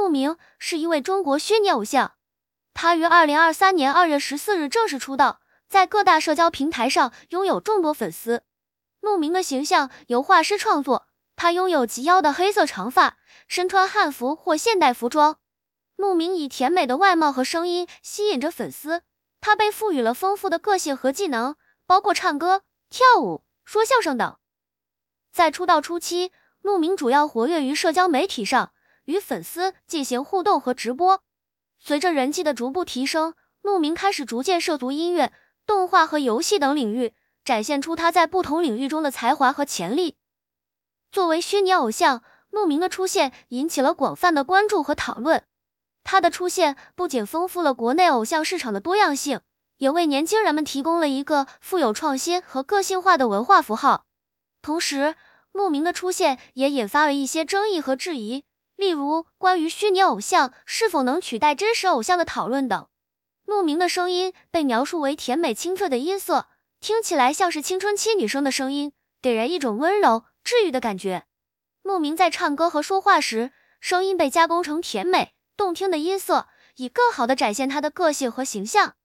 陆明是一位中国虚拟偶像，他于2023年2月14日正式出道，在各大社交平台上拥有众多粉丝。陆明的形象由画师创作，他拥有及腰的黑色长发，身穿汉服或现代服装。陆明以甜美的外貌和声音吸引着粉丝，他被赋予了丰富的个性和技能，包括唱歌、跳舞、说相声等。在出道初期，陆明主要活跃于社交媒体上，与粉丝进行互动和直播。随着人气的逐步提升，陆明开始逐渐涉足音乐、动画和游戏等领域，展现出他在不同领域中的才华和潜力。作为虚拟偶像，陆明的出现引起了广泛的关注和讨论。他的出现不仅丰富了国内偶像市场的多样性，也为年轻人们提供了一个富有创新和个性化的文化符号。同时，陆明的出现也引发了一些争议和质疑，例如关于虚拟偶像是否能取代真实偶像的讨论等。陆明的声音被描述为甜美清脆的音色，听起来像是青春期女生的声音，给人一种温柔、治愈的感觉。陆明在唱歌和说话时，声音被加工成甜美、动听的音色，以更好地展现他的个性和形象。